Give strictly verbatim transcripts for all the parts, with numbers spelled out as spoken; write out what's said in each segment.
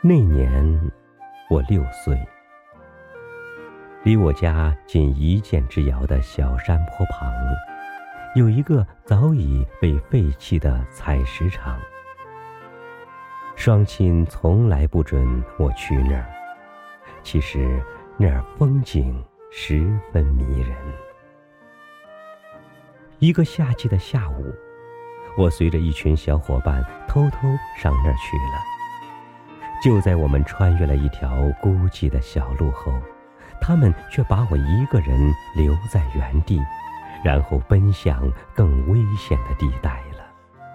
那年我六岁，离我家仅一箭之遥的小山坡旁，有一个早已被废弃的采石场。双亲从来不准我去那儿，其实那儿风景十分迷人。一个夏季的下午，我随着一群小伙伴偷偷上那儿去了。就在我们穿越了一条孤寂的小路后，他们却把我一个人留在原地，然后奔向更危险的地带了。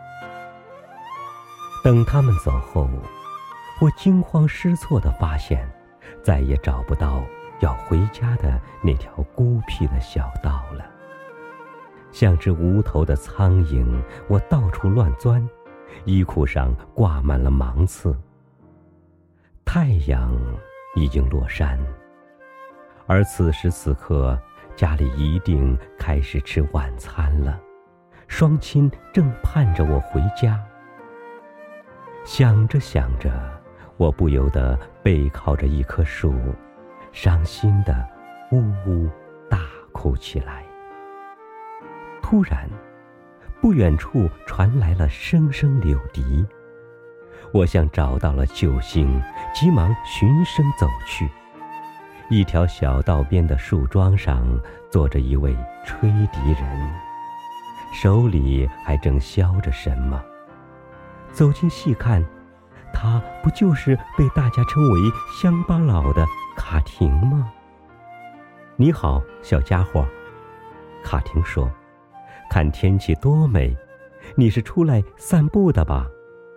等他们走后，我惊慌失措地发现，再也找不到要回家的那条孤僻的小道了。像只无头的苍蝇，我到处乱钻，衣裤上挂满了芒刺。太阳已经落山，而此时此刻，家里一定开始吃晚餐了，双亲正盼着我回家。想着想着，我不由得背靠着一棵树，伤心地呜呜大哭起来。突然，不远处传来了声声柳笛，我像找到了救星，急忙循声走去。一条小道边的树桩上坐着一位吹笛人，手里还正削着什么。走近细看，他不就是被大家称为乡巴佬的卡廷吗？你好，小家伙，卡廷说，看天气多美，你是出来散步的吧？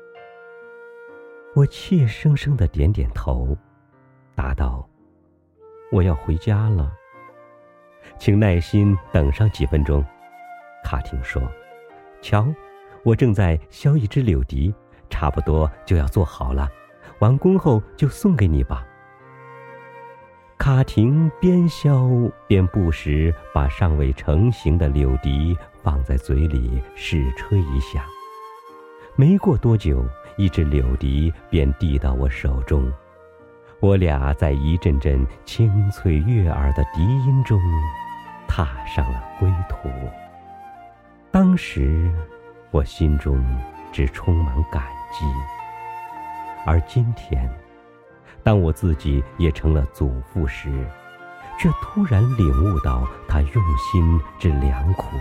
我怯生生地点点头，答道，我要回家了。请耐心等上几分钟，卡廷说，瞧，我正在削一只柳笛，差不多就要做好了，完工后就送给你吧。卡廷边削边不时把尚未成型的柳笛放在嘴里试吹一下。没过多久，一只柳笛便递到我手中，我俩在一阵阵清脆悦耳的笛音中踏上了归途。当时我心中只充满感激，而今天当我自己也成了祖父时，却突然领悟到他用心之良苦。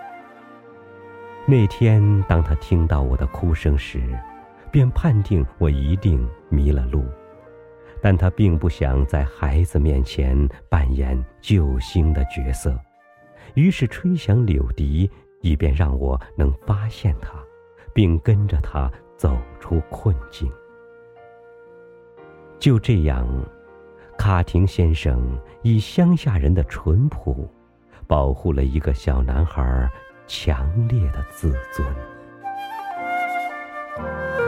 那天当他听到我的哭声时，便判定我一定迷了路，但他并不想在孩子面前扮演救星的角色，于是吹响柳笛，以便让我能发现他，并跟着他走出困境。就这样，卡廷先生以乡下人的淳朴，保护了一个小男孩强烈的自尊。